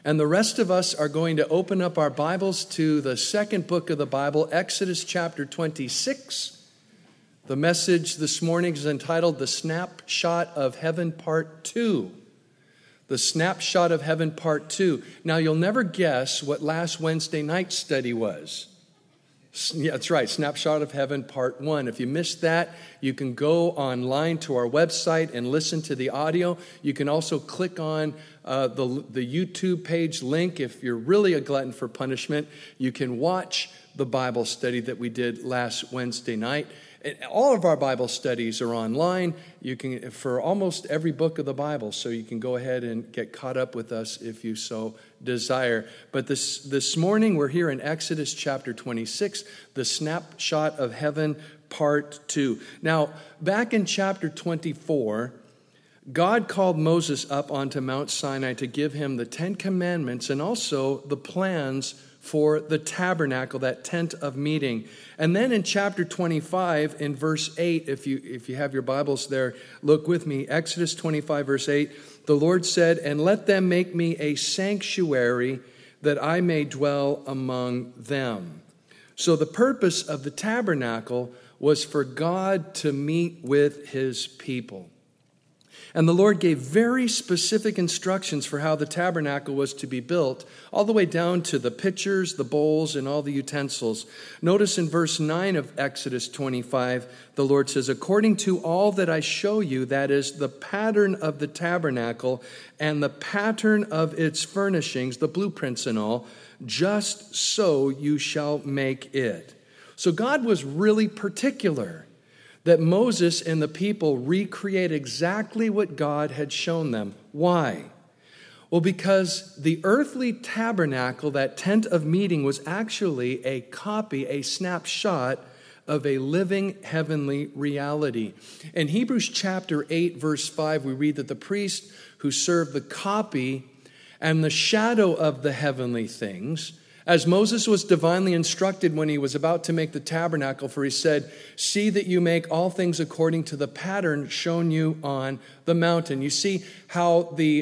And the rest of us are going to open up our Bibles to the second book of the Bible, Exodus chapter 26. The message this morning is entitled The Snapshot of Heaven Part 2. The Snapshot of Heaven Part 2. Now, you'll never guess what last Wednesday night's study was. Yeah, that's right, Snapshot of Heaven Part 1. If you missed that, you can go online to our website and listen to the audio. You can also click on the YouTube page link. If you're really a glutton for punishment, you can watch the Bible study that we did last Wednesday night. All of our Bible studies are online. You can for almost every book of the Bible, so you can go ahead and get caught up with us if you so desire. But this morning we're here in Exodus chapter 26, the Snapshot of Heaven Part 2. Now, back in chapter 24, God called Moses up onto Mount Sinai to give him the Ten Commandments and also the plans for the tabernacle, that tent of meeting. And then in chapter 25, in verse 8, if you have your Bibles there, look with me. Exodus 25, verse 8, the Lord said, "And let them make me a sanctuary that I may dwell among them." So the purpose of the tabernacle was for God to meet with his people. And the Lord gave very specific instructions for how the tabernacle was to be built, all the way down to the pitchers, the bowls, and all the utensils. Notice in verse 9 of Exodus 25, the Lord says, "According to all that I show you, that is the pattern of the tabernacle and the pattern of its furnishings, the blueprints and all, just so you shall make it." So God was really particular that Moses and the people recreate exactly what God had shown them. Why? Well, because the earthly tabernacle, that tent of meeting, was actually a copy, a snapshot of a living heavenly reality. In Hebrews chapter 8, verse 5, we read that the priest who served the copy and the shadow of the heavenly things, as Moses was divinely instructed when he was about to make the tabernacle, for he said, "See that you make all things according to the pattern shown you on the mountain." You see how the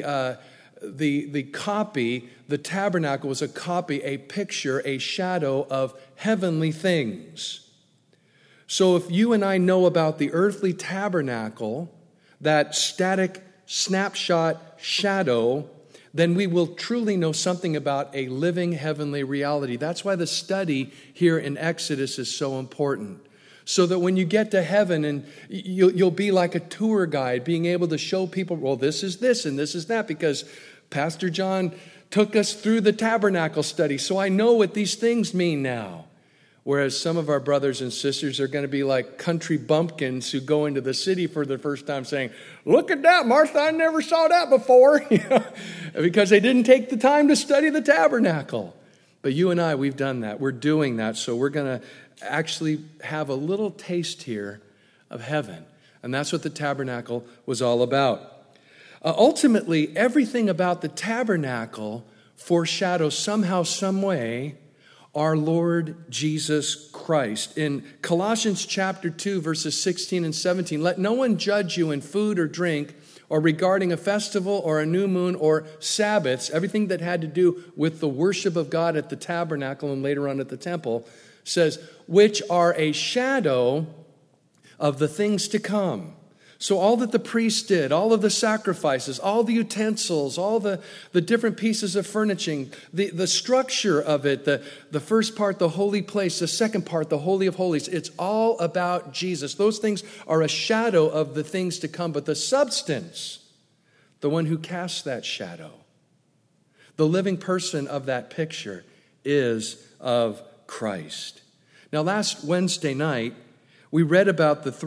copy, the tabernacle was a copy, a picture, a shadow of heavenly things. So if you and I know about the earthly tabernacle, that static snapshot shadow, then we will truly know something about a living heavenly reality. That's why the study here in Exodus is so important. So that when you get to heaven, and you'll be like a tour guide, being able to show people, well, this is this and this is that, because Pastor John took us through the tabernacle study, so I know what these things mean now. Whereas some of our brothers and sisters are going to be like country bumpkins who go into the city for the first time saying, "Look at that, Martha, I never saw that before," because they didn't take the time to study the tabernacle. But you and I, we've done that. We're doing that. So we're going to actually have a little taste here of heaven. And that's what the tabernacle was all about. Ultimately, everything about the tabernacle foreshadows somehow, some way, our Lord Jesus Christ. In Colossians chapter 2, verses 16 and 17, "Let no one judge you in food or drink, or regarding a festival or a new moon or Sabbaths," everything that had to do with the worship of God at the tabernacle and later on at the temple, says, "which are a shadow of the things to come." So all that the priests did, all of the sacrifices, all the utensils, all the different pieces of furnishing, the structure of it, the first part, the holy place, the second part, the Holy of Holies, it's all about Jesus. Those things are a shadow of the things to come, but the substance, the one who casts that shadow, the living person of that picture, is of Christ. Now, last Wednesday night, we read about the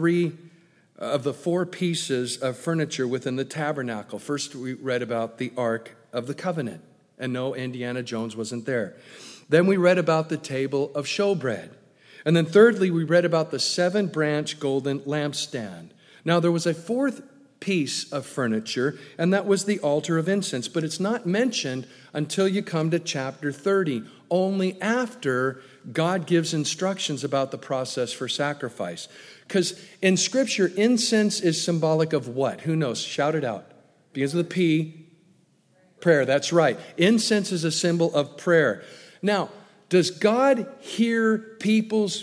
four pieces of furniture within the tabernacle. First, we read about the Ark of the Covenant. And no, Indiana Jones wasn't there. Then we read about the table of showbread. And then thirdly, we read about the 7-branch golden lampstand. Now, there was a fourth piece of furniture, and that was the altar of incense. But it's not mentioned until you come to chapter 30, only after God gives instructions about the process for sacrifice. Because in Scripture, incense is symbolic of what? Who knows? Shout it out. Begins with a P. Prayer, that's right. Incense is a symbol of prayer. Now, does God hear people's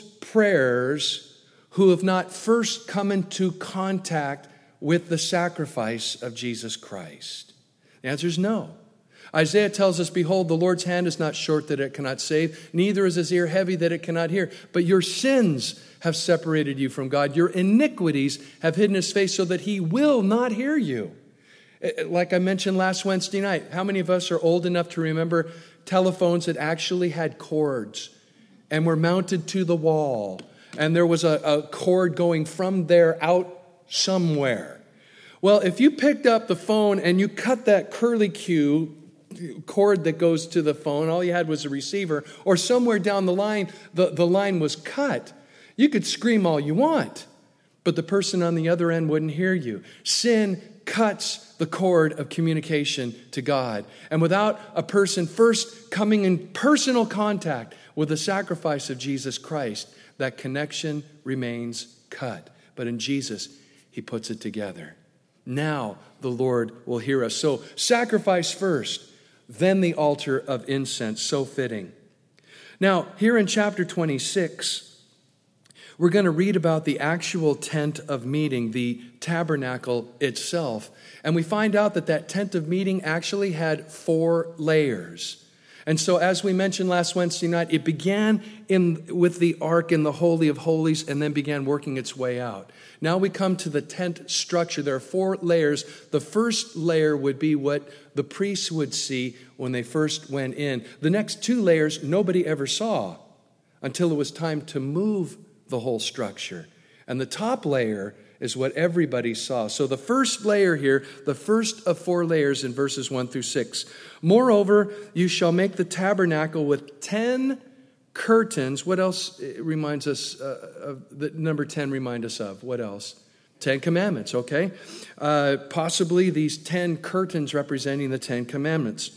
prayers who have not first come into contact with the sacrifice of Jesus Christ? The answer is no. Isaiah tells us, behold, the Lord's hand is not short that it cannot save, neither is his ear heavy that it cannot hear. But your sins have separated you from God. Your iniquities have hidden his face so that he will not hear you. Like I mentioned last Wednesday night, how many of us are old enough to remember telephones that actually had cords and were mounted to the wall, and there was a cord going from there out somewhere? Well, if you picked up the phone and you cut that curlicue cord that goes to the phone, all you had was a receiver, or somewhere down the line, the line was cut, you could scream all you want, but the person on the other end wouldn't hear you. Sin cuts the cord of communication to God. And without a person first coming in personal contact with the sacrifice of Jesus Christ, that connection remains cut. But in Jesus, he puts it together. Now the Lord will hear us. So sacrifice first, then the altar of incense. So fitting. Now, here in chapter 26, we're going to read about the actual tent of meeting, the tabernacle itself. And we find out that that tent of meeting actually had 4 layers. And so as we mentioned last Wednesday night, it began with the ark in the Holy of Holies and then began working its way out. Now we come to the tent structure. There are 4 layers. The first layer would be what the priests would see when they first went in. The next 2 layers nobody ever saw until it was time to move the whole structure. And the top layer is what everybody saw. So the first layer here, the first of 4 layers in verses 1 through 6. Moreover, you shall make the tabernacle with 10 curtains. What else reminds us of the number 10 remind us of? What else? 10 commandments, okay? Possibly these 10 curtains representing the 10 commandments.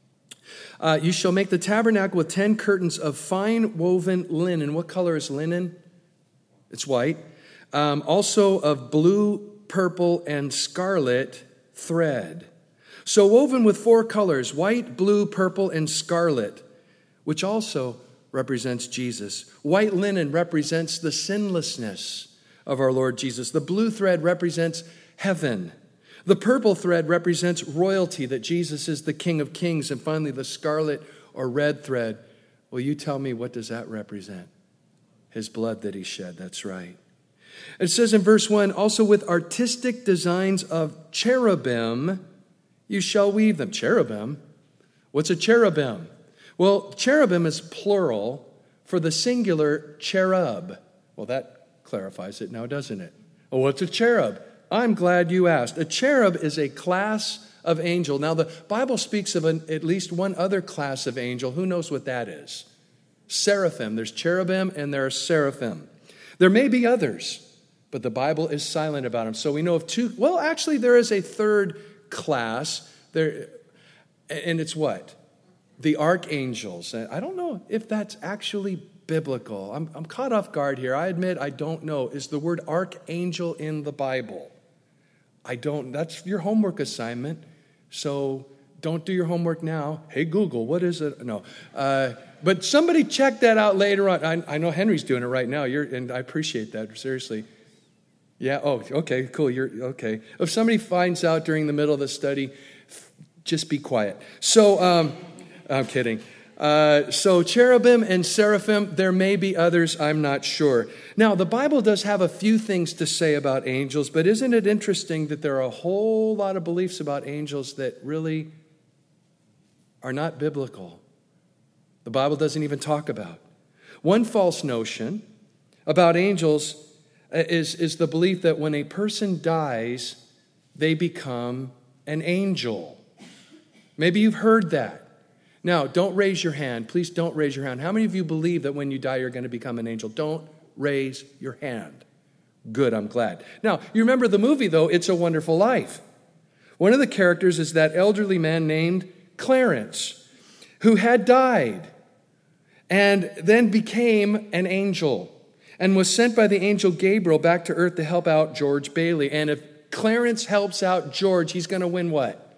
You shall make the tabernacle with 10 curtains of fine woven linen. What color is linen? It's white. Also of blue, purple, and scarlet thread. So woven with 4 colors, white, blue, purple, and scarlet, which also represents Jesus. White linen represents the sinlessness of our Lord Jesus. The blue thread represents heaven. The purple thread represents royalty, that Jesus is the King of Kings. And finally, the scarlet or red thread, well, you tell me, what does that represent? His blood that he shed, that's right. It says in verse 1, also with artistic designs of cherubim, you shall weave them. Cherubim? What's a cherubim? Well, cherubim is plural for the singular cherub. Well, that clarifies it now, doesn't it? Well, what's a cherub? I'm glad you asked. A cherub is a class of angel. Now, the Bible speaks of at least one other class of angel. Who knows what that is? Seraphim. There's cherubim and there are seraphim. There may be others, but the Bible is silent about them. So we know of 2. Well, actually, there is a third class there, and it's what? The archangels. And I don't know if that's actually biblical. I'm caught off guard here. I admit I don't know. Is the word archangel in the Bible? I don't. That's your homework assignment. So don't do your homework now. Hey, Google, what is it? No. But somebody check that out later on. I know Henry's doing it right now. And I appreciate that, seriously. Yeah, oh, okay, cool. You're okay. If somebody finds out during the middle of the study, just be quiet. So, I'm kidding. So cherubim and seraphim, there may be others, I'm not sure. Now, the Bible does have a few things to say about angels, but isn't it interesting that there are a whole lot of beliefs about angels that really are not biblical? The Bible doesn't even talk about. One false notion about angels is the belief that when a person dies, they become an angel. Maybe you've heard that. Now, don't raise your hand. Please don't raise your hand. How many of you believe that when you die, you're going to become an angel? Don't raise your hand. Good, I'm glad. Now, you remember the movie, though, It's a Wonderful Life. One of the characters is that elderly man named Clarence, who had died and then became an angel and was sent by the angel Gabriel back to earth to help out George Bailey. And if Clarence helps out George, he's going to win what?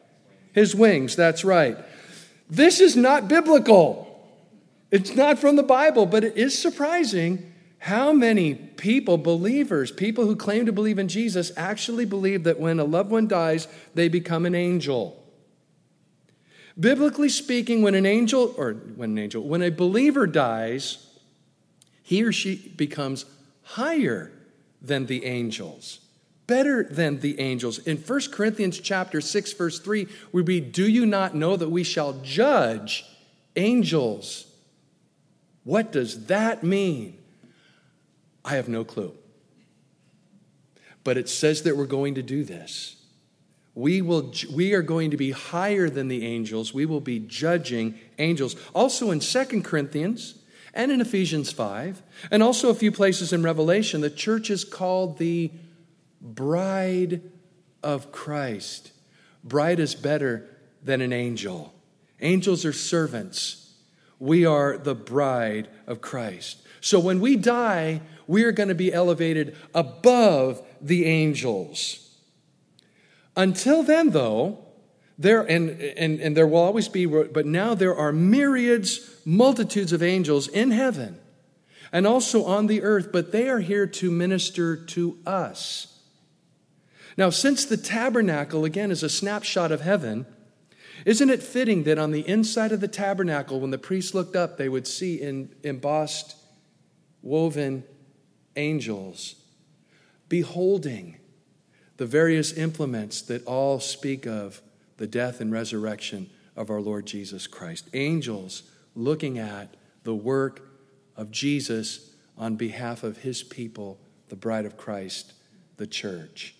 his wings, that's right. This is not biblical. It's not from the Bible, but it is surprising how many people, believers, people who claim to believe in Jesus, actually believe that when a loved one dies, they become an angel. Biblically speaking, when a believer dies, he or she becomes higher than the angels, better than the angels. In 1 Corinthians chapter 6, verse 3, we read, "Do you not know that we shall judge angels?" What does that mean? I have no clue. But it says that we're going to do this. We are going to be higher than the angels. We will be judging angels. Also in 2 Corinthians and in Ephesians 5, and also a few places in Revelation, the church is called the bride of Christ. Bride is better than an angel. Angels are servants. We are the bride of Christ. So when we die, we are going to be elevated above the angels. Until then, though, there will always be, but now there are myriads, multitudes of angels in heaven and also on the earth, but they are here to minister to us. Now, since the tabernacle, again, is a snapshot of heaven, isn't it fitting that on the inside of the tabernacle, when the priests looked up, they would see in embossed, woven angels beholding the various implements that all speak of the death and resurrection of our Lord Jesus Christ. Angels looking at the work of Jesus on behalf of his people, the bride of Christ, the church.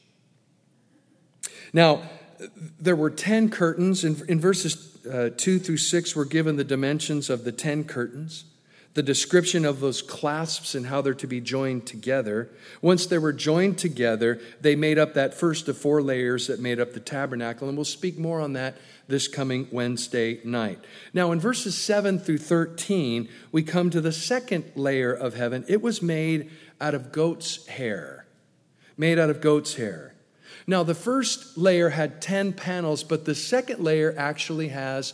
Now, there were 10 curtains. In verses 2 through 6, we're given the dimensions of the 10 curtains, the description of those clasps and how they're to be joined together. Once they were joined together, they made up that first of 4 layers that made up the tabernacle, and we'll speak more on that this coming Wednesday night. Now, in verses 7 through 13, we come to the second layer of heaven. It was made out of goat's hair. Made out of goat's hair. Now, the first layer had 10 panels, but the second layer actually has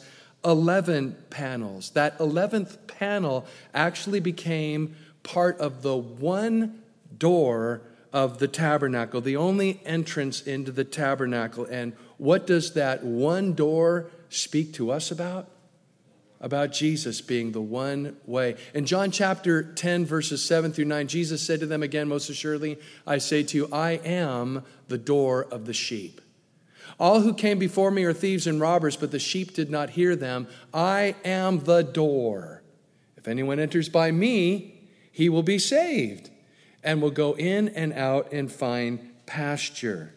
11 panels. That 11th panel actually became part of the one door of the tabernacle, the only entrance into the tabernacle. And what does that one door speak to us about? About Jesus being the one way. In John chapter 10, verses 7 through 9, Jesus said to them again, "Most assuredly, I say to you, I am the door of the sheep. All who came before me are thieves and robbers, but the sheep did not hear them. I am the door. If anyone enters by me, he will be saved and will go in and out and find pasture."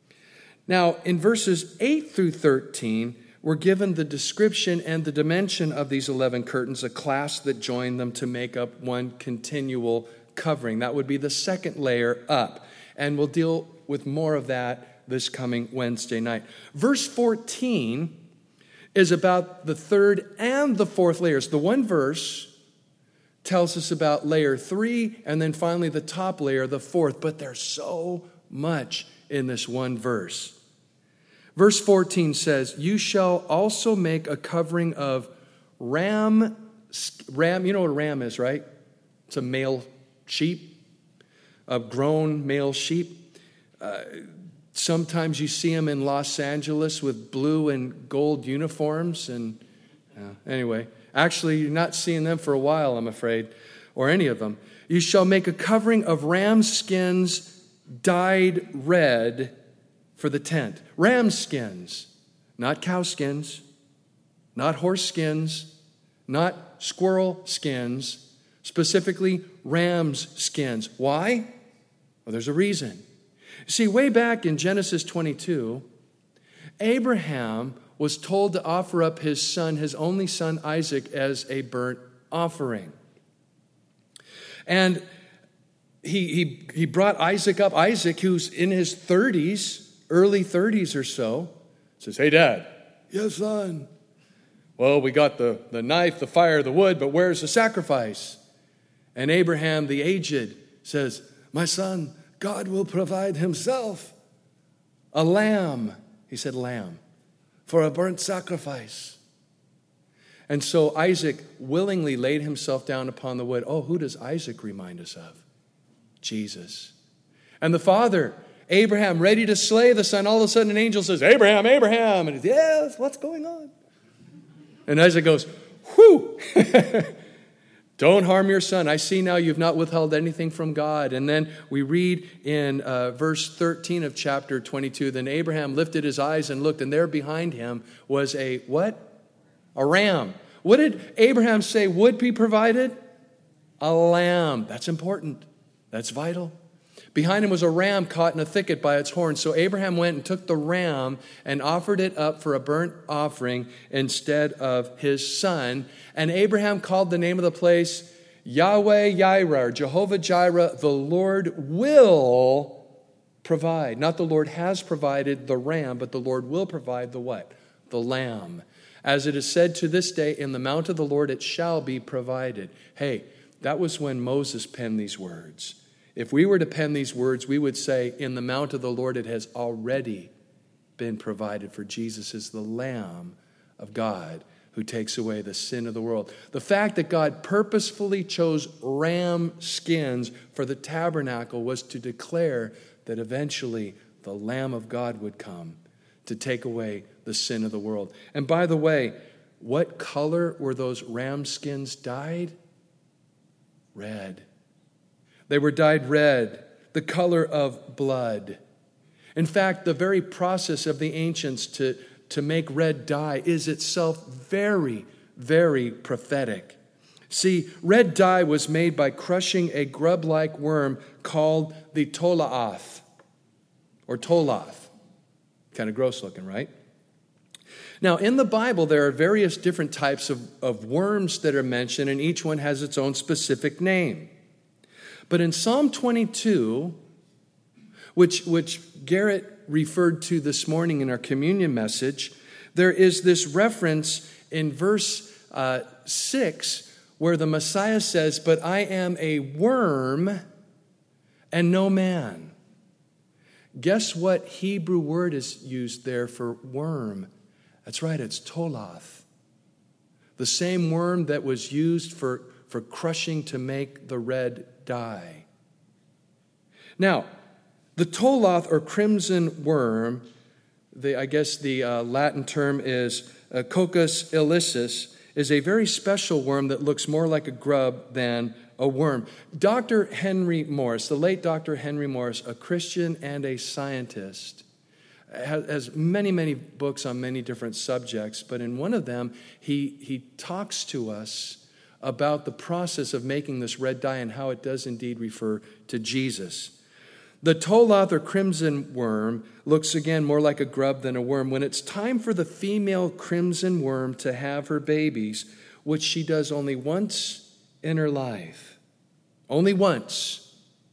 Now, in verses 8 through 13, we're given the description and the dimension of these 11 curtains, a clasp that join them to make up one continual covering. That would be the second layer up. And we'll deal with more of that this coming Wednesday night. Verse 14 is about the third and the fourth layers. The one verse tells us about layer 3 and then finally the top layer, the fourth. But there's so much in this one verse. Verse 14 says, "You shall also make a covering of ram, you know what a ram is, right? It's a male sheep, a grown male sheep. Sometimes you see them in Los Angeles with blue and gold uniforms. And anyway, actually, you're not seeing them for a while, I'm afraid, or any of them. You shall make a covering of ram skins dyed red for the tent." Ram skins, not cow skins, not horse skins, not squirrel skins, specifically ram's skins. Why? Well, there's a reason. See, way back in Genesis 22, Abraham was told to offer up his son, his only son Isaac, as a burnt offering. And he brought Isaac up. Isaac, who's in his 30s, early 30s or so, says, "Hey, Dad." "Yes, son." "Well, we got the knife, the fire, the wood, but where's the sacrifice?" And Abraham, the aged, says, "My son, God will provide himself a lamb." He said lamb. for a burnt sacrifice. And so Isaac willingly laid himself down upon the wood. Oh, who does Isaac remind us of? Jesus. And the father, Abraham, ready to slay the son. All of a sudden an angel says, Abraham, Abraham. And he's, yes, what's going on? And Isaac goes, whew. Don't harm your son. I see now you've not withheld anything from God. And then we read in verse 13 of chapter 22, then Abraham lifted his eyes and looked, and there behind him was a what? A ram. What did Abraham say would be provided? A lamb. That's important. That's vital. Behind him was a ram caught in a thicket by its horns. So Abraham went and took the ram and offered it up for a burnt offering instead of his son. And Abraham called the name of the place Yahweh Jireh, or Jehovah Jireh, the Lord will provide. Not the Lord has provided the ram, but the Lord will provide the what? The lamb. As it is said to this day, in the mount of the Lord it shall be provided. Hey, that was when Moses penned these words. If we were to pen these words, we would say, in the mount of the Lord it has already been provided, for Jesus is the Lamb of God who takes away the sin of the world. The fact that God purposefully chose ram skins for the tabernacle was to declare that eventually the Lamb of God would come to take away the sin of the world. And by the way, what color were those ram skins dyed? Red. They were dyed red, the color of blood. In fact, the very process of the ancients to make red dye is itself very, very prophetic. See, red dye was made by crushing a grub-like worm called the tolath, or tolath. Kind of gross looking, right? Now, in the Bible, there are various different types of worms that are mentioned, and each one has its own specific name. But in Psalm 22, which Garrett referred to this morning in our communion message, there is this reference in verse 6 where the Messiah says, but I am a worm and no man. Guess what Hebrew word is used there for worm? That's right, it's tolath. The same worm that was used for crushing to make the red dye. Now, the tolath or crimson worm, I guess the Latin term is Coccus ilicis, is a very special worm that looks more like a grub than a worm. Dr. Henry Morris, the late Dr. Henry Morris, a Christian and a scientist, has many, many books on many different subjects, but in one of them, he talks to us about the process of making this red dye and how it does indeed refer to Jesus. The tolath or crimson worm looks again more like a grub than a worm. When it's time for the female crimson worm to have her babies, which she does only once in her life, only once,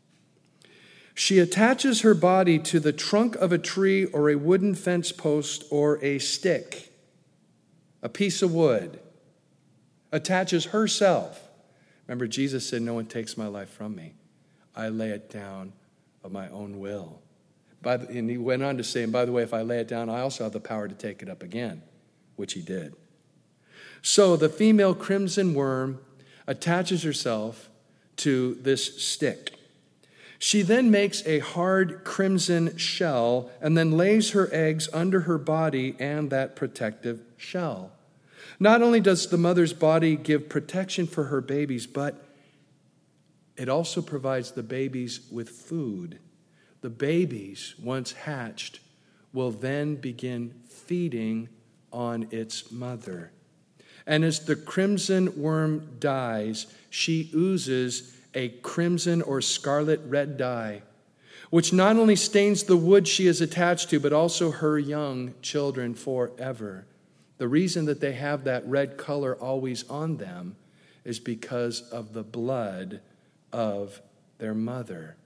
she attaches her body to the trunk of a tree or a wooden fence post or a stick, a piece of wood, attaches herself. Remember, Jesus said, no one takes my life from me. I lay it down of my own will. And he went on to say, and by the way, if I lay it down, I also have the power to take it up again, which he did. So the female crimson worm attaches herself to this stick. She then makes a hard crimson shell and then lays her eggs under her body and that protective shell. Not only does the mother's body give protection for her babies, but it also provides the babies with food. The babies, once hatched, will then begin feeding on its mother. And as the crimson worm dies, she oozes a crimson or scarlet red dye, which not only stains the wood she is attached to, but also her young children forever. The reason that they have that red color always on them is because of the blood of their mother.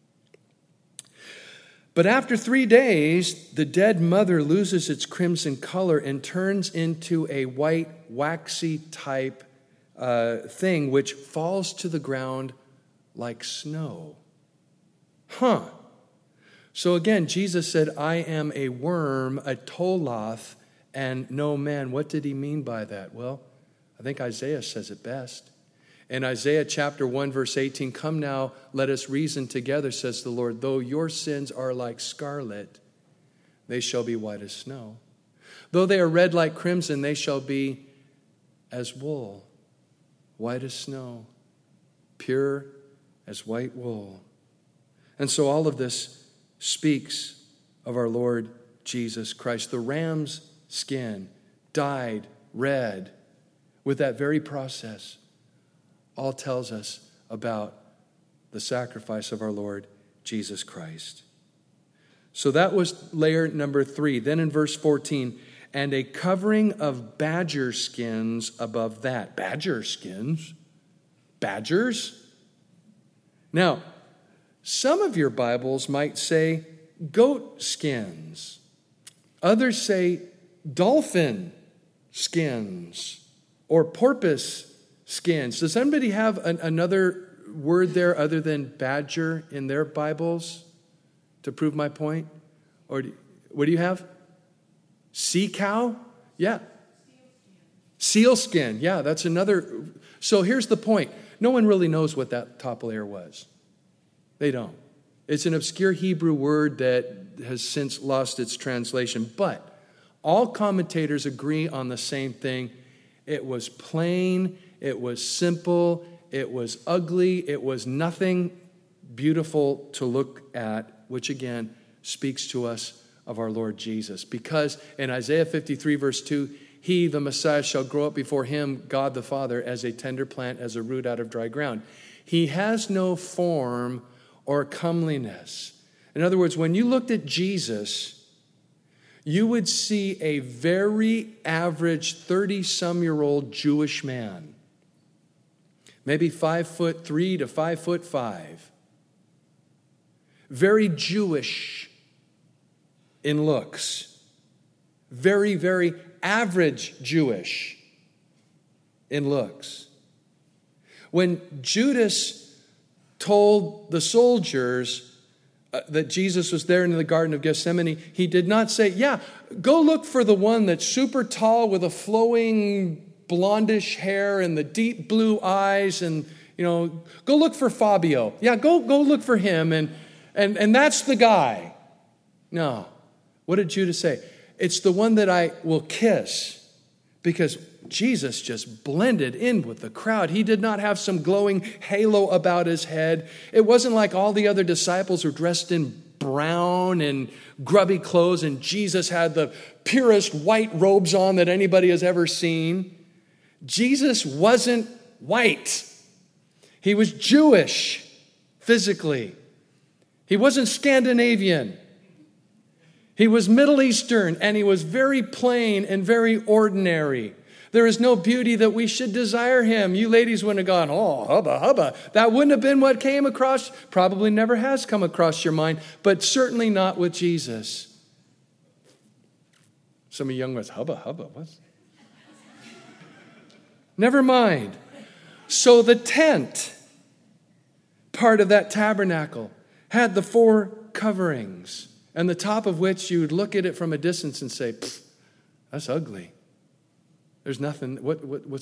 But after 3 days, the dead mother loses its crimson color and turns into a white, waxy type thing which falls to the ground like snow. So again, Jesus said, I am a worm, a tolath, and no man. What did he mean by that? Well, I think Isaiah says it best. In Isaiah chapter 1, verse 18, "Come now, let us reason together, says the Lord. Though your sins are like scarlet, they shall be white as snow. Though they are red like crimson, they shall be as wool, white as snow, pure as white wool." And so all of this speaks of our Lord Jesus Christ. The ram's skin, dyed red, with that very process, all tells us about the sacrifice of our Lord Jesus Christ. So that was layer number 3. Then in verse 14, "And a covering of badger skins above that." Badger skins? Badgers? Now, some of your Bibles might say goat skins. Others say dolphin skins or porpoise skins. Does anybody have another word there other than badger in their Bibles to prove my point? Or what do you have? Sea cow? Yeah. Seal skin. Yeah, that's another. So here's the point. No one really knows what that top layer was. They don't. It's an obscure Hebrew word that has since lost its translation. But all commentators agree on the same thing. It was plain. It was simple, it was ugly, it was nothing beautiful to look at, which again speaks to us of our Lord Jesus. Because in Isaiah 53 verse 2, "He, the Messiah, shall grow up before him, God the Father, as a tender plant, as a root out of dry ground." He has no form or comeliness. In other words, when you looked at Jesus, you would see a very average 30-some-year-old Jewish man. Maybe 5'3" to 5'5". Very Jewish in looks. Very, very average Jewish in looks. When Judas told the soldiers that Jesus was there in the Garden of Gethsemane, he did not say, "Yeah, go look for the one that's super tall with a flowing blondish hair and the deep blue eyes, and go look for Fabio. Yeah, go look for him, and that's the guy." No. What did Judas say? "It's the one that I will kiss," because Jesus just blended in with the crowd. He did not have some glowing halo about his head. It wasn't like all the other disciples were dressed in brown and grubby clothes, and Jesus had the purest white robes on that anybody has ever seen. Jesus wasn't white. He was Jewish physically. He wasn't Scandinavian. He was Middle Eastern, and he was very plain and very ordinary. There is no beauty that we should desire him. You ladies wouldn't have gone, "Oh, hubba, hubba." That wouldn't have been what came across, probably never has come across your mind, but certainly not with Jesus. Some of you young ones, "Hubba, hubba," what? Never mind. So the tent, part of that tabernacle, had the 4 coverings, and the top of which you would look at it from a distance and say, "That's ugly. There's nothing, what's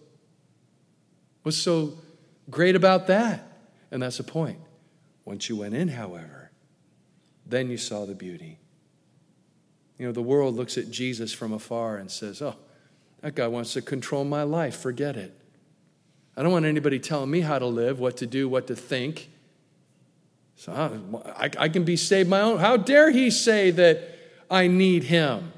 so great about that?" And that's the point. Once you went in, however, then you saw the beauty. The world looks at Jesus from afar and says, "Oh, that guy wants to control my life. Forget it. I don't want anybody telling me how to live, what to do, what to think. So I can be saved my own. How dare he say that I need him?"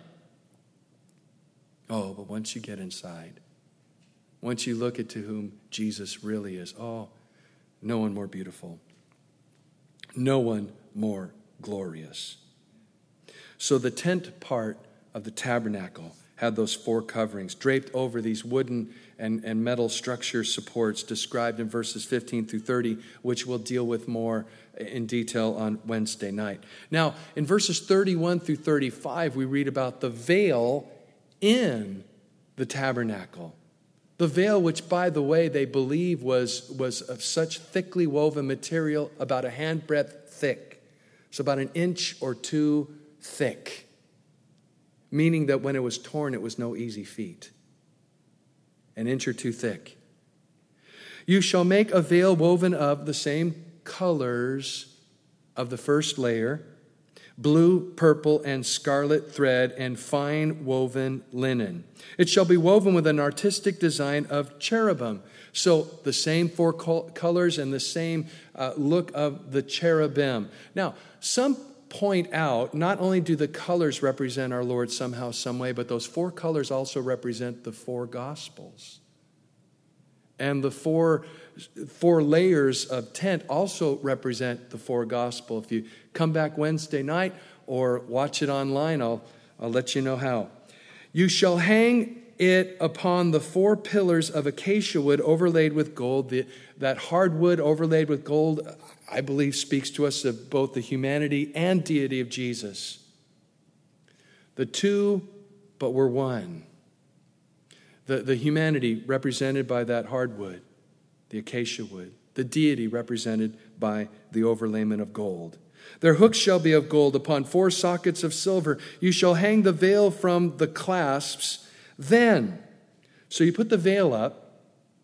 Oh, but once you get inside, once you look at to whom Jesus really is, no one more beautiful. No one more glorious. So the tent part of the tabernacle had those 4 coverings draped over these wooden and metal structure supports described in verses 15 through 30, which we'll deal with more in detail on Wednesday night. Now, in verses 31 through 35, we read about the veil in the tabernacle. The veil, which, by the way, they believe was of such thickly woven material, about a handbreadth thick. So about an inch or 2 thick. meaning that when it was torn, it was no easy feat. An inch or two thick. You shall make a veil woven of the same colors of the first layer, blue, purple, and scarlet thread, and fine woven linen. It shall be woven with an artistic design of cherubim. So the same four colors and the same look of the cherubim. Now, some point out, not only do the colors represent our Lord somehow, some way, but those four colors also represent the four Gospels. And the four layers of tent also represent the four Gospel. If you come back Wednesday night or watch it online, I'll let you know how. You shall hang it upon the four pillars of acacia wood overlaid with gold. That hard wood overlaid with gold, I believe, speaks to us of both the humanity and deity of Jesus. The two, but we're one. The humanity represented by that hardwood, the acacia wood. The deity represented by the overlayment of gold. Their hooks shall be of gold. Upon four sockets of silver you shall hang the veil from the clasps. Then, so you put the veil up.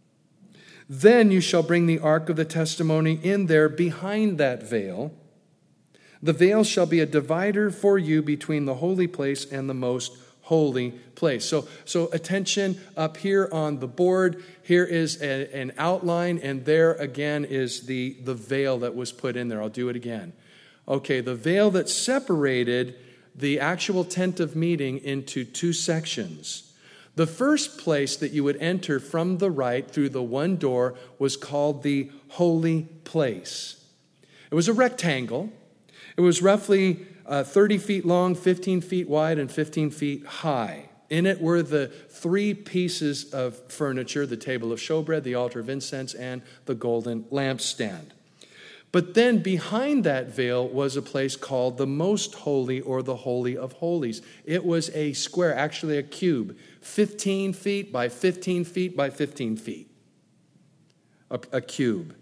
Then you shall bring the ark of the testimony in there behind that veil. The veil shall be a divider for you between the holy place and the most holy place. So attention up here on the board. Here is an outline, and there again is the veil that was put in there. I'll do it again. Okay, the veil that separated the actual tent of meeting into two sections. The first place that you would enter from the right through the one door was called the holy place. It was a rectangle. It was roughly 30 feet long, 15 feet wide, and 15 feet high. In it were the three pieces of furniture, the table of showbread, the altar of incense, and the golden lampstand. But then behind that veil was a place called the Most Holy, or the Holy of Holies. It was a square, actually a cube, 15 feet by 15 feet by 15 feet. A cube.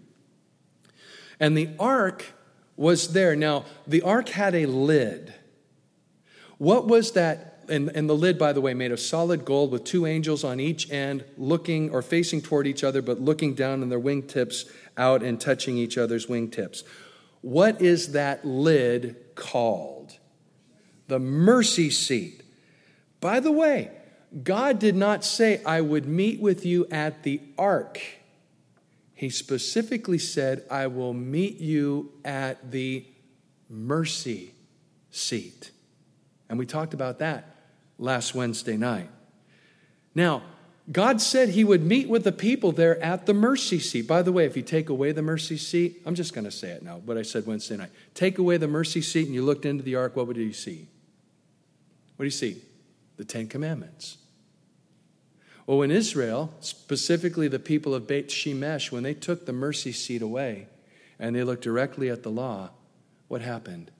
And the ark was there. Now, the ark had a lid. What was that? And the lid, by the way, made of solid gold with two angels on each end, looking or facing toward each other, but looking down on their wingtips out and touching each other's wingtips. What is that lid called? The mercy seat. By the way, God did not say, I would meet with you at the ark. He specifically said, I will meet you at the mercy seat. And we talked about that last Wednesday night. Now, God said he would meet with the people there at the mercy seat. By the way, if you take away the mercy seat, I'm just going to say it now, what I said Wednesday night. Take away the mercy seat and you looked into the ark, what would you see? What do you see? The Ten Commandments. Well, in Israel, specifically the people of Beit Shemesh, when they took the mercy seat away and they looked directly at the law, what happened?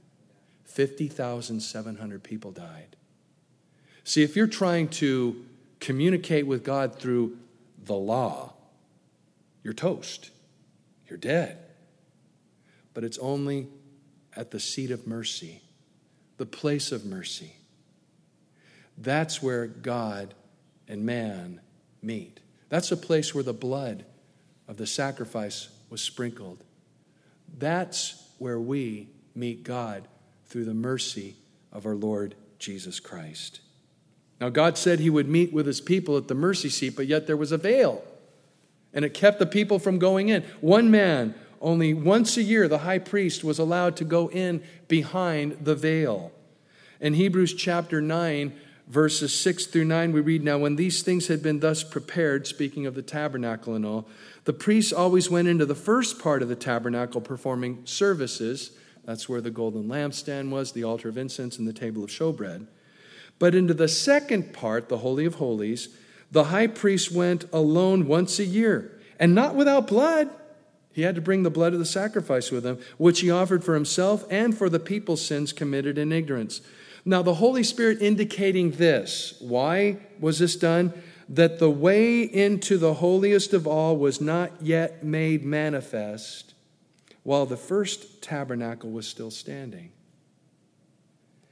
50,700 people died. See, if you're trying to communicate with God through the law, you're toast. You're dead. But it's only at the seat of mercy, the place of mercy. That's where God and man meet. That's a place where the blood of the sacrifice was sprinkled. That's where we meet God through the mercy of our Lord Jesus Christ. Now, God said he would meet with his people at the mercy seat, but yet there was a veil, and it kept the people from going in. One man, only once a year, the high priest was allowed to go in behind the veil. In Hebrews chapter 9, verses 6 through 9, we read, Now when these things had been thus prepared, speaking of the tabernacle and all, the priests always went into the first part of the tabernacle performing services. That's where the golden lampstand was, the altar of incense, and the table of showbread. But into the second part, the Holy of Holies, the high priest went alone once a year, and not without blood. He had to bring the blood of the sacrifice with him, which he offered for himself and for the people's sins committed in ignorance. Now, the Holy Spirit indicating this. Why was this done? That the way into the holiest of all was not yet made manifest, while the first tabernacle was still standing.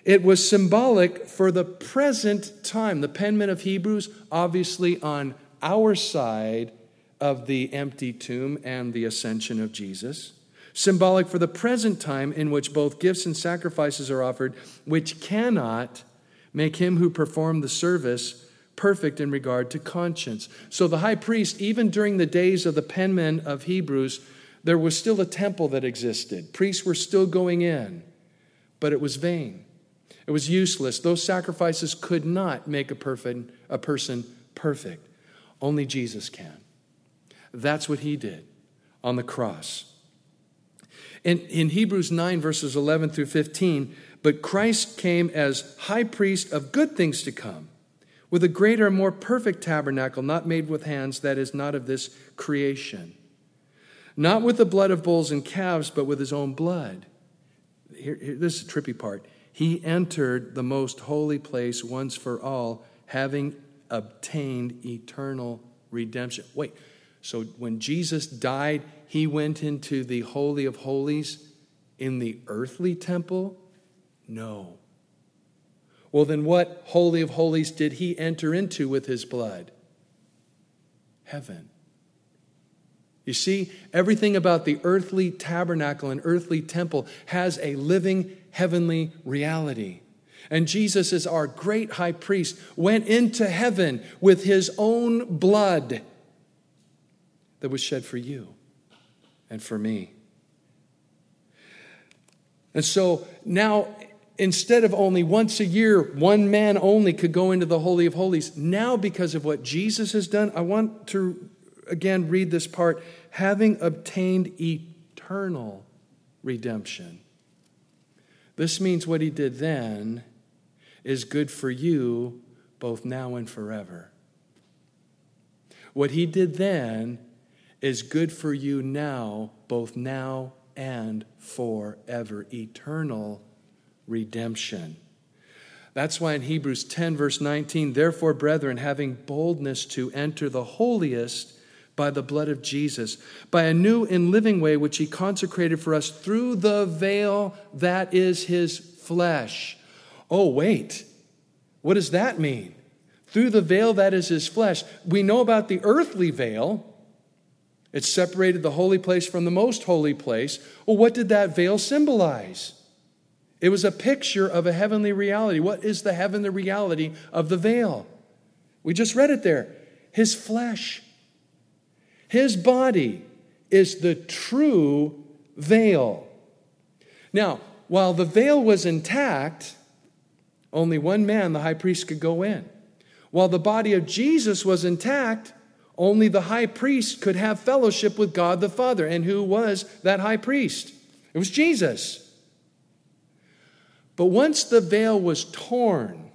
It was symbolic for the present time. The penman of Hebrews, obviously on our side of the empty tomb and the ascension of Jesus. Symbolic for the present time in which both gifts and sacrifices are offered, which cannot make him who performed the service perfect in regard to conscience. So the high priest, even during the days of the penman of Hebrews, there was still a temple that existed. Priests were still going in, but it was vain. It was useless. Those sacrifices could not make a person perfect. Only Jesus can. That's what he did on the cross. In Hebrews 9, verses 11 through 15, but Christ came as high priest of good things to come, with a greater and more perfect tabernacle, not made with hands, that is, not of this creation. Not with the blood of bulls and calves, but with his own blood. This is the trippy part. He entered the most holy place once for all, having obtained eternal redemption. Wait, so when Jesus died, he went into the Holy of Holies in the earthly temple? No. Well, then what Holy of Holies did he enter into with his blood? Heaven. You see, everything about the earthly tabernacle and earthly temple has a living heavenly reality. And Jesus, as our great high priest, went into heaven with his own blood that was shed for you and for me. And so now, instead of only once a year, one man only could go into the Holy of Holies, now because of what Jesus has done, I want to again read this part. Having obtained eternal redemption. This means what he did then is good for you both now and forever. What he did then is good for you now, both now and forever. Eternal redemption. That's why in Hebrews 10, verse 19, therefore, brethren, having boldness to enter the holiest by the blood of Jesus, by a new and living way which he consecrated for us through the veil that is his flesh. Oh, wait. What does that mean? Through the veil that is his flesh. We know about the earthly veil. It separated the holy place from the most holy place. Well, what did that veil symbolize? It was a picture of a heavenly reality. What is the heavenly reality of the veil? We just read it there. His flesh. His body is the true veil. Now, while the veil was intact, only one man, the high priest, could go in. While the body of Jesus was intact, only the high priest could have fellowship with God the Father. And who was that high priest? It was Jesus. But once the veil was torn,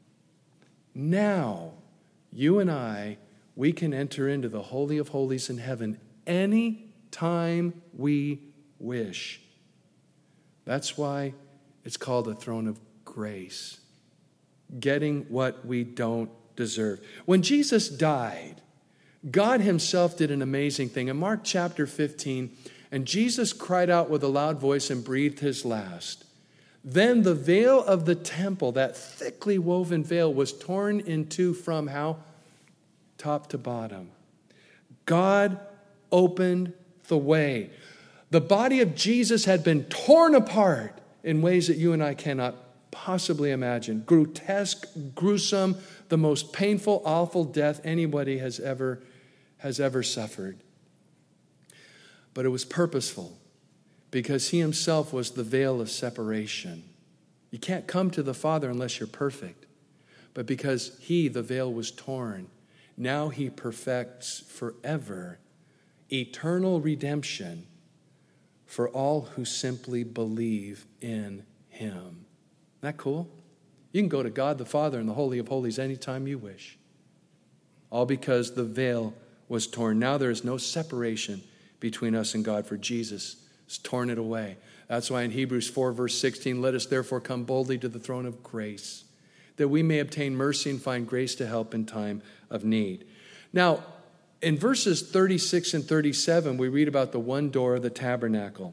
now you and I, we can enter into the Holy of Holies in heaven any time we wish. That's why it's called a throne of grace. Getting what we don't deserve. When Jesus died, God himself did an amazing thing. In Mark chapter 15, and Jesus cried out with a loud voice and breathed his last. Then the veil of the temple, that thickly woven veil, was torn in two from how? Top to bottom. God opened the way. The body of Jesus had been torn apart in ways that you and I cannot possibly imagine. Grotesque, gruesome, the most painful, awful death anybody has ever suffered. But it was purposeful because he himself was the veil of separation. You can't come to the Father unless you're perfect. But because he, the veil, was torn, now he perfects forever eternal redemption for all who simply believe in him. Isn't that cool? You can go to God the Father in the Holy of Holies anytime you wish. All because the veil was torn. Now there is no separation between us and God, for Jesus has torn it away. That's why in Hebrews 4, verse 16, let us therefore come boldly to the throne of grace, that we may obtain mercy and find grace to help in time of need. Now, in verses 36 and 37, we read about the one door of the tabernacle.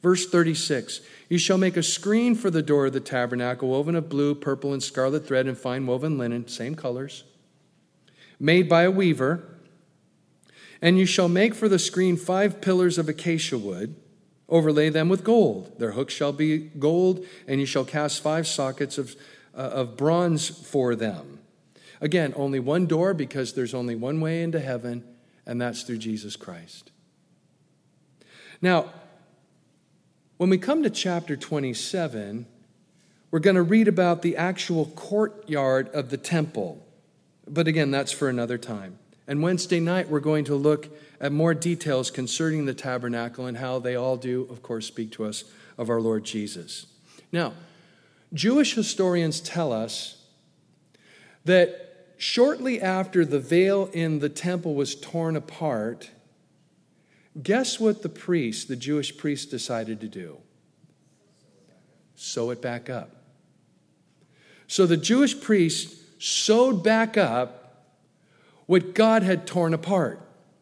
Verse 36, you shall make a screen for the door of the tabernacle, woven of blue, purple, and scarlet thread, and fine woven linen, same colors, made by a weaver. And you shall make for the screen 5 pillars of acacia wood, overlay them with gold. Their hooks shall be gold, and you shall cast 5 sockets of bronze for them. Again, only one door, because there's only one way into heaven, and that's through Jesus Christ. Now, when we come to chapter 27, we're going to read about the actual courtyard of the temple. But again, that's for another time. And Wednesday night, we're going to look at more details concerning the tabernacle and how they all do, of course, speak to us of our Lord Jesus. Now, Jewish historians tell us that shortly after the veil in the temple was torn apart, guess what the Jewish priest decided to do? Sew it back up. So the Jewish priest sewed back up what God had torn apart.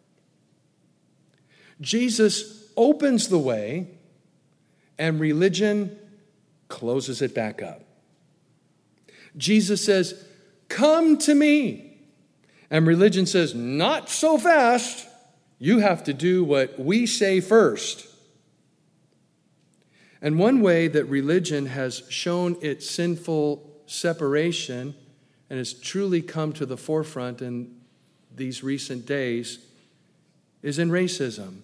Jesus opens the way, and religion closes it back up. Jesus says, "Come to me." And religion says, "Not so fast. You have to do what we say first." And one way that religion has shown its sinful separation and has truly come to the forefront in these recent days is in racism.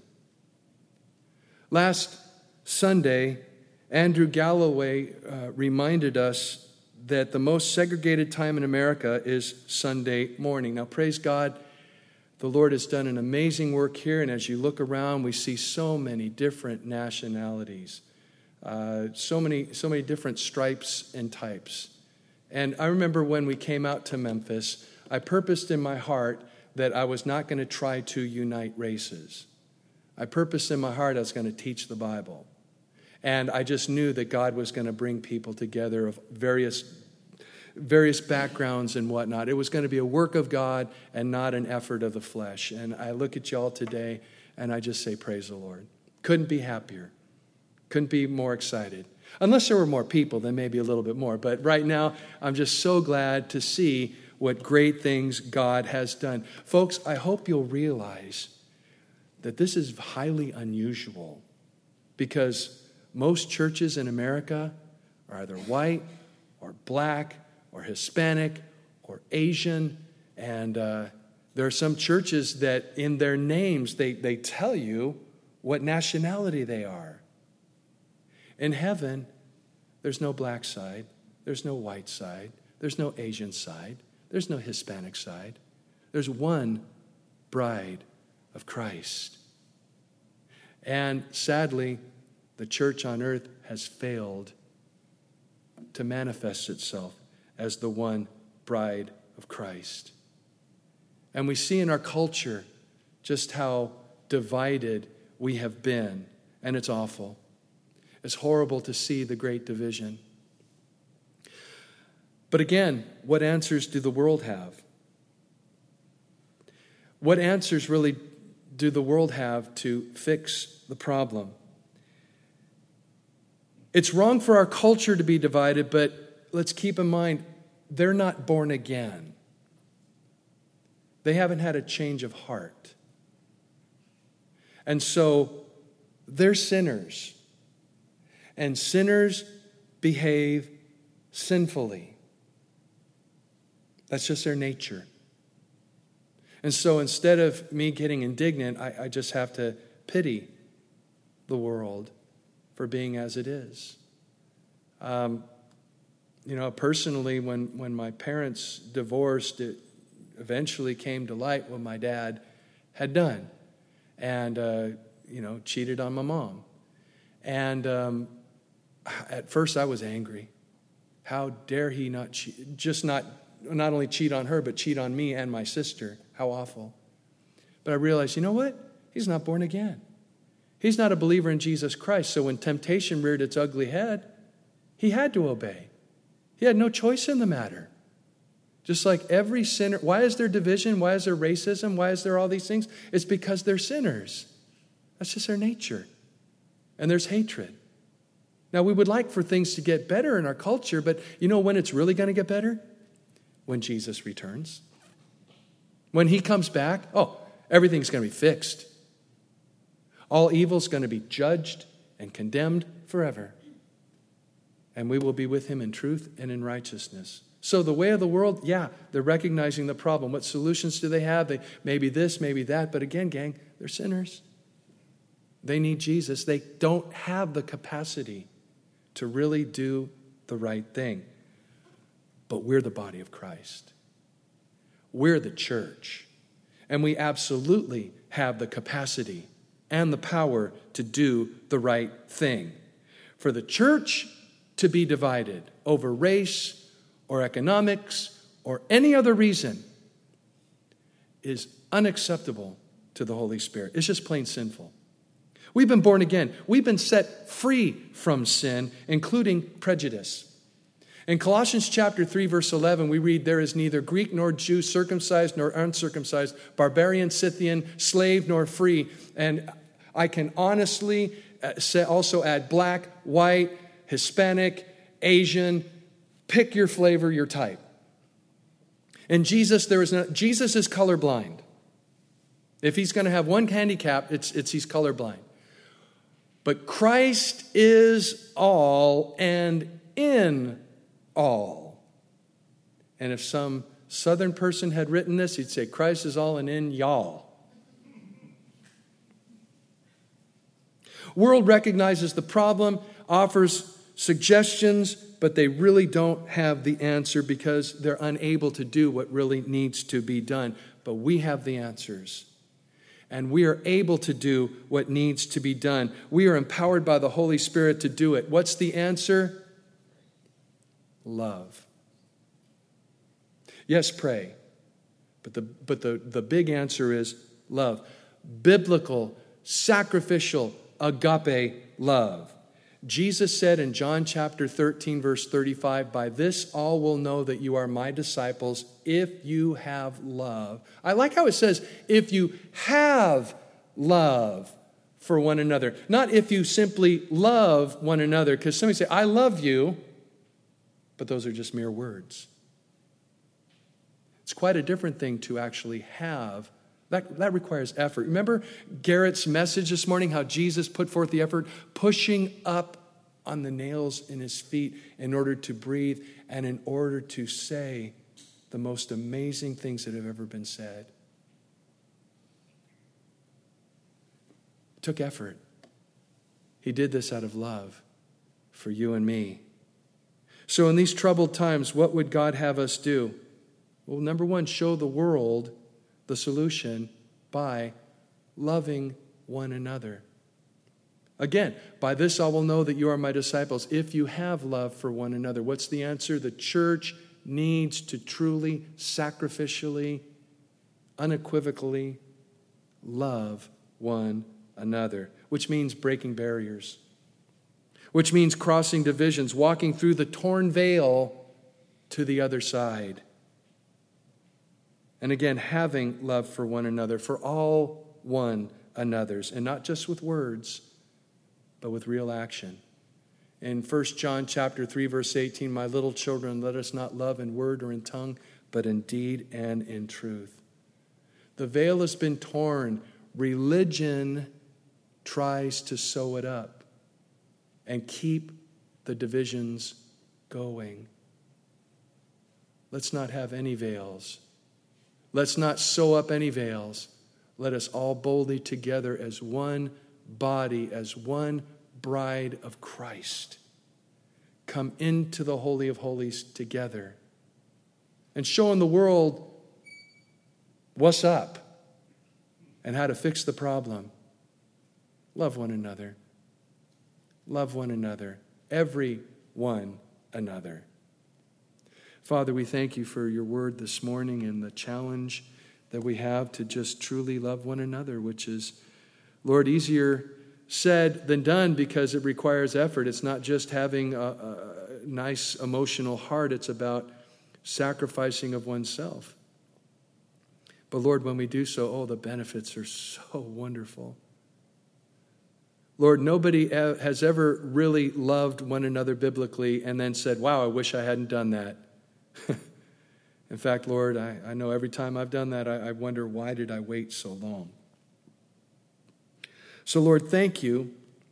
Last Sunday, Andrew Galloway reminded us that the most segregated time in America is Sunday morning. Now, praise God, the Lord has done an amazing work here, and as you look around, we see so many different nationalities, so many different stripes and types. And I remember when we came out to Memphis, I purposed in my heart that I was not going to try to unite races. I purposed in my heart I was going to teach the Bible. And I just knew that God was going to bring people together of various backgrounds and whatnot. It was going to be a work of God and not an effort of the flesh. And I look at y'all today and I just say, praise the Lord. Couldn't be happier. Couldn't be more excited. Unless there were more people, then maybe a little bit more. But right now, I'm just so glad to see what great things God has done. Folks, I hope you'll realize that this is highly unusual, because most churches in America are either white or black or Hispanic or Asian. And there are some churches that in their names, they tell you what nationality they are. In heaven, there's no black side, there's no white side, there's no Asian side, there's no Hispanic side. There's one bride of Christ. And sadly, the church on earth has failed to manifest itself as the one bride of Christ. And we see in our culture just how divided we have been, and it's awful. It's horrible to see the great division. But again, what answers do the world have? What answers really do the world have to fix the problem? It's wrong for our culture to be divided, but let's keep in mind, they're not born again. They haven't had a change of heart. And so they're sinners. And sinners behave sinfully. That's just their nature. And so instead of me getting indignant, I just have to pity the world for being as it is. Personally, when my parents divorced, it eventually came to light what my dad had done. And, cheated on my mom. And at first I was angry. How dare he not cheat, not only cheat on her, but cheat on me and my sister. How awful. But I realized, you know what? He's not born again. He's not a believer in Jesus Christ. So when temptation reared its ugly head, he had to obey. He had no choice in the matter. Just like every sinner. Why is there division? Why is there racism? Why is there all these things? It's because they're sinners. That's just their nature. and there's hatred. Now, we would like for things to get better in our culture, but you know when it's really going to get better? When Jesus returns. When he comes back, everything's going to be fixed. All evil's going to be judged and condemned forever. And we will be with him in truth and in righteousness. So the way of the world, they're recognizing the problem. What solutions do they have? They maybe this, maybe that. But again, gang, they're sinners. They need Jesus. They don't have the capacity to really do the right thing. But we're the body of Christ. We're the church. And we absolutely have the capacity and the power to do the right thing. For the church to be divided over race or economics or any other reason is unacceptable to the Holy Spirit. It's just plain sinful. We've been born again. We've been set free from sin, including prejudice. In Colossians chapter 3, verse 11, we read, there is neither Greek nor Jew, circumcised nor uncircumcised, barbarian, Scythian, slave nor free. And I can honestly also add black, white, Hispanic, Asian, pick your flavor, your type. And Jesus is colorblind. If he's going to have one handicap, it's he's colorblind. But Christ is all and in all. And if some Southern person had written this, he'd say, Christ is all and in y'all. World recognizes the problem, offers suggestions, but they really don't have the answer because they're unable to do what really needs to be done. But we have the answers. And we are able to do what needs to be done. We are empowered by the Holy Spirit to do it. What's the answer? Love. Yes, pray. But the big answer is love. Biblical, sacrificial, agape love. Jesus said in John chapter 13, verse 35, by this all will know that you are my disciples if you have love. I like how it says, if you have love for one another. Not if you simply love one another, because somebody say, I love you, but those are just mere words. It's quite a different thing to actually have. That requires effort. Remember Garrett's message this morning, how Jesus put forth the effort, pushing up on the nails in his feet in order to breathe and in order to say the most amazing things that have ever been said. It took effort. He did this out of love for you and me. So in these troubled times, what would God have us do? Well, number one, show the world the solution by loving one another. Again, by this I will know that you are my disciples if you have love for one another. What's the answer? The church needs to truly, sacrificially, unequivocally love one another, which means breaking barriers, which means crossing divisions, walking through the torn veil to the other side. And again, having love for one another, for all one another's, and not just with words, but with real action. In 1 John chapter 3, verse 18, my little children, let us not love in word or in tongue, but in deed and in truth. The veil has been torn. Religion tries to sew it up and keep the divisions going. Let's not have any veils. Let's not sew up any veils. Let us all boldly together as one body, as one bride of Christ, come into the Holy of Holies together and showing the world what's up and how to fix the problem. Love one another. Love one another. Every one another. Father, we thank you for your word this morning and the challenge that we have to just truly love one another, which is, Lord, easier said than done because it requires effort. It's not just having a nice emotional heart. It's about sacrificing of oneself. But Lord, when we do so, the benefits are so wonderful. Lord, nobody has ever really loved one another biblically and then said, wow, I wish I hadn't done that. In fact, Lord, I know every time I've done that, I wonder, why did I wait so long? So, Lord, thank you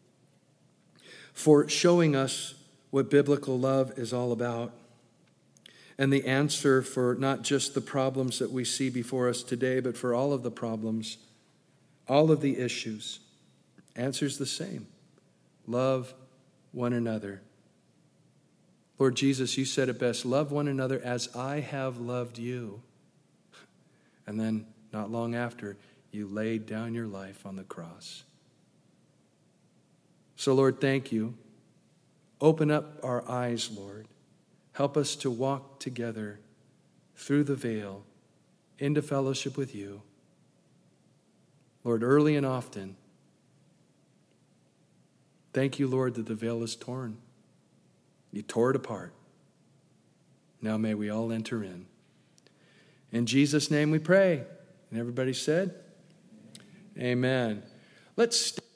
for showing us what biblical love is all about and the answer for not just the problems that we see before us today, but for all of the problems, all of the issues. Answer's the same. Love one another. Lord Jesus, you said it best, love one another as I have loved you. And then, not long after, you laid down your life on the cross. So, Lord, thank you. Open up our eyes, Lord. Help us to walk together through the veil into fellowship with you. Lord, early and often, thank you, Lord, that the veil is torn. You tore it apart. Now may we all enter in. In Jesus' name we pray. And everybody said, amen. Let's